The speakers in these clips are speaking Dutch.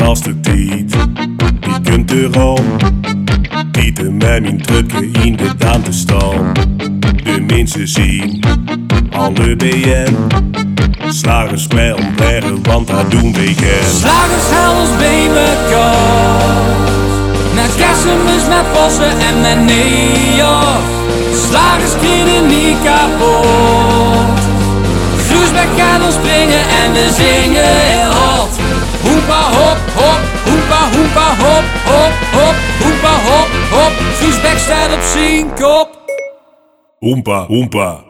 als de tijd. Die kunt erom, die de mij mijn drukken in de daan te staan. De mensen zien alle BN. Slagers mij omleggen, want daar doen we geen. Slagers halen ons bij mekaar. Naar kerstmis met bossen en met neon. Slagers kriegen niet kapot. Groesbeck gaat ons springen en we zingen heel hard. Hoempa hop hop, hoempa hoempa hop hop hop. Hoempa hop hop, Groesbeck staat op zijn kop. Hoempa hoempa.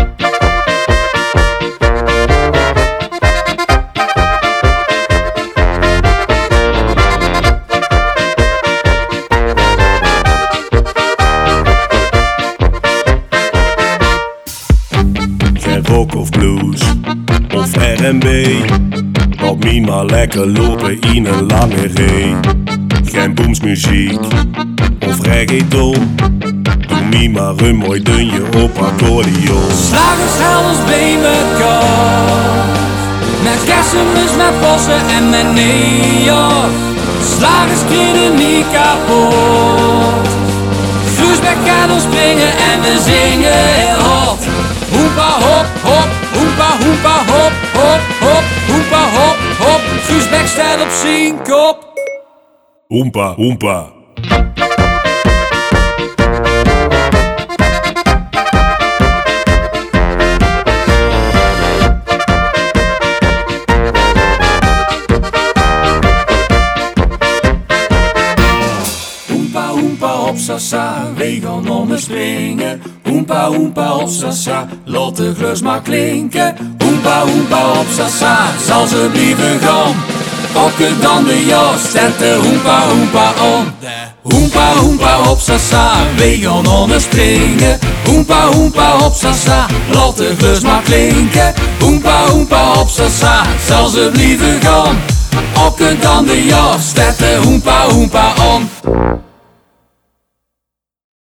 Geen rock of blues of R&B. Laat me maar lekker lopen in een lange ree. Geen boomsmuziek of reggaeton. Doe me maar een mooi dunje op accordeon. Slagers halen ons bij mekaar. Met kerstmis met bossen en met neon. Slagers kriegen niet kapot. Groesbeck gaat ons springen en we zingen heel hard. Hoempa hop hop, hoempa hoempa hop hop hop. Hoempa hop hop, Groesbeck staat op zijn kop. Hoempa hoempa. Hoempa hoempa hop sasa, we gaan onderspringen. Hoempa hoempa hop sasa, laat de glus maar klinken. Hoempa hoempa hop sasa, zal ze blijven gaan. Pakken dan de jas, zet de hoempa hoempa om. Hoempa hoempa hop sasa, we gaan onderspringen. Hoempa hoempa hop sasa, laat de glus maar klinken. Hoempa hoempa hop sasa, zal ze blijven gaan. Pakken dan de jas, zet de hoempa hoempa om.